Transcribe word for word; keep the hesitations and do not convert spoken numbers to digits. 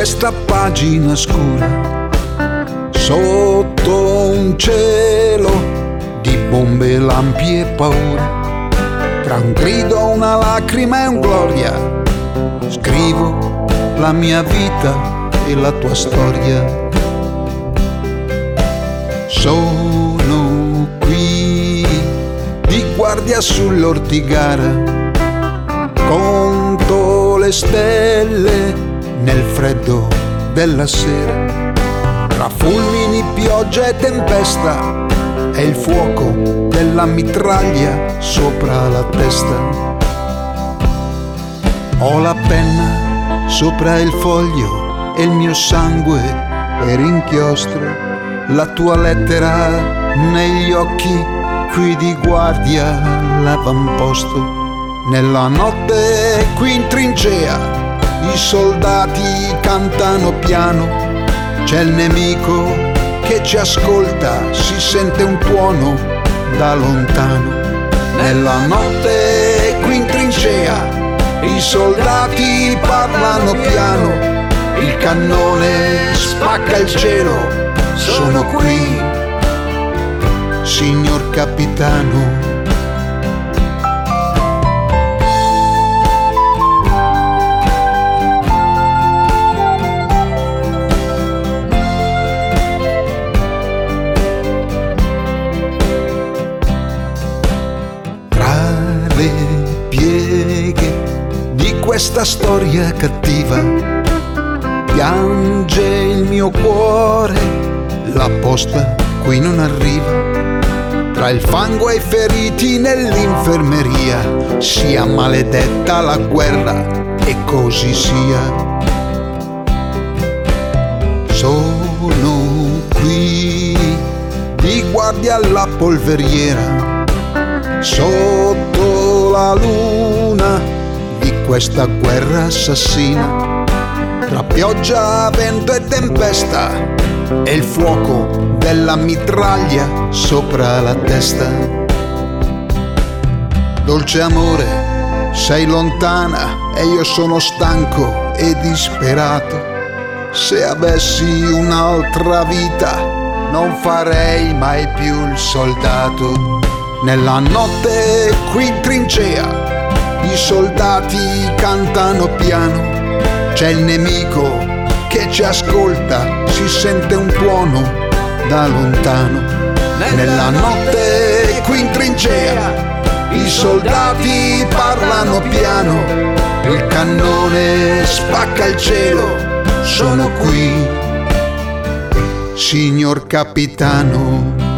questa pagina scura, sotto un cielo di bombe, lampi e paura. Tra un grido, una lacrima e un gloria, scrivo la mia vita e la tua storia. Sono qui di guardia sull'ortigara, conto le stelle nel freddo della sera. Tra fulmini, pioggia e tempesta è il fuoco della mitraglia sopra la testa. Ho la penna sopra il foglio e il mio sangue è rinchiostro. La tua lettera negli occhi, qui di guardia all'avamposto. Nella notte qui in trincea i soldati cantano piano. C'è il nemico che ci ascolta, si sente un tuono da lontano. Nella notte qui in trincea i soldati parlano piano. Il cannone spacca il cielo. Sono qui, signor capitano. Tra le pieghe di questa storia cattiva piange il mio cuore, la posta qui non arriva. Tra il fango e i feriti nell'infermeria, sia maledetta la guerra e così sia. Sono qui di guardia alla polveriera, sotto la luna di questa guerra assassina. Tra pioggia, vento e tempesta e il fuoco della mitraglia sopra la testa. Dolce amore, sei lontana e io sono stanco e disperato. Se avessi un'altra vita non farei mai più il soldato. Nella notte qui in trincea i soldati cantano piano. C'è il nemico che ci ascolta, si sente un tuono da lontano. Nella notte qui in trincea i soldati parlano piano. Il cannone spacca il cielo. Sono qui, signor capitano.